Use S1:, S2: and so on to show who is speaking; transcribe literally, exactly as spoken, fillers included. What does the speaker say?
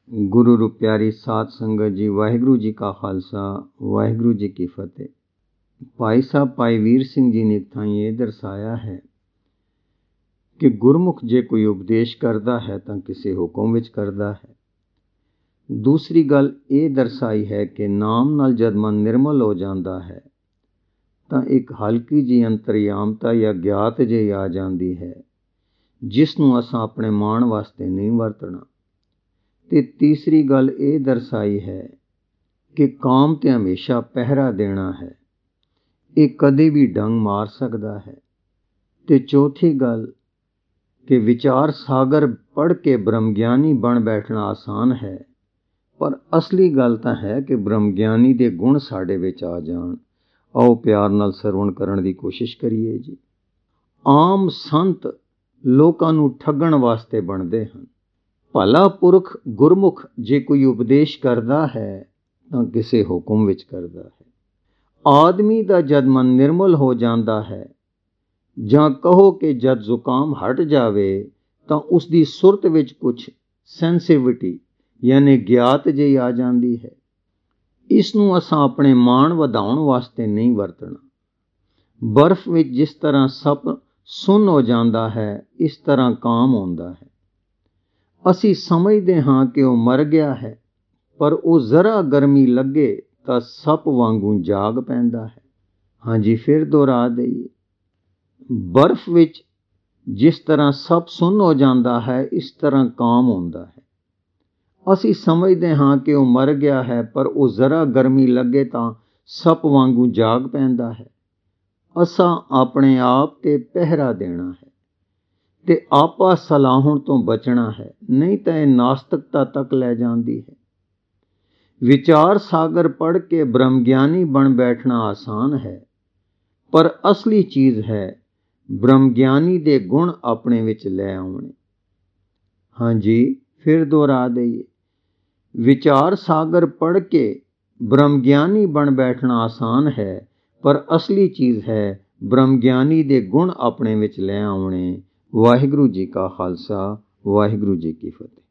S1: गुरु रू प्यारी साध संगत जी, वाहिगुरु जी का खालसा, वाहिगुरु जी की फतेह। भाई साहब भाई वीर सिंह जी ने थाई ये दर्शाया है कि गुरमुख जे कोई उपदेश करता है तो किसी हुक्म विच करता है। दूसरी गल ये दर्शाई है कि नाम नाल जद मन निर्मल हो जाता है तो एक हल्की जी अंतरयामता या ज्ञात जी आ जाती है जिसनों असां अपने माण वास्ते नहीं वरतना। ते तीसरी गल ये दर्शाई है कि काम ते हमेशा पहरा देना है, ये कदे भी डंग मार सकता है। ते चौथी गल कि विचार सागर पढ़ के ब्रह्मज्ञानी बन बैठना आसान है, पर असली गल तां है कि ब्रह्मज्ञानी दे गुण साडे विच आ जाण। आओ प्यार नाल सरवण करन दी कोशिश करिए जी। आम संत लोकां नूं ठगण वास्ते बनदे हन। भला पुरख गुरमुख जे कोई उपदेश करता है तो किसी हुक्म विच करता है। आदमी दा जद मन निर्मल हो जाता है जां कहो कि जद जुकाम हट जावे तो उसकी सुरत विच कुछ सेंसिटिविटी यानी ज्ञात जी आ जाती है। इसनूं असां अपने मान वधाउण वास्ते नहीं वरतना। बर्फ विच जिस तरह सप सुन्न हो जाता है इस तरह काम होंदा है। असी समझते हाँ कि वह मर गया है, पर वह जरा गर्मी लगे तो सप वांगू जाग पैंदा है। हाँ जी, फिर दोहरा दईए। बर्फ विच जिस तरह सप सुन्न हो जाता है इस तरह काम होंदा है। असी समझते हाँ कि वह मर गया है, पर वह जरा गर्मी लगे तो सप वांगू जाग पैंदा है। असां अपने आप ते पहरा देना है ते आपा सलाहुण तो बचना है, नहीं तो यह नास्तिकता तक ले जाती है। विचार सागर पढ़ के ब्रह्मज्ञानी बन बैठना आसान है, पर असली चीज है ब्रह्मज्ञानी दे गुण अपने विच ले आउणे। हाँ जी, फिर दोहरा दईए। विचार सागर पढ़ के ब्रह्मज्ञानी बन बैठना आसान है, पर असली चीज है ब्रह्मज्ञानी दे गुण अपने विच ले आउणे। वाहिगुरु जी का खालसा, वाहिगुरु जी की फतेह।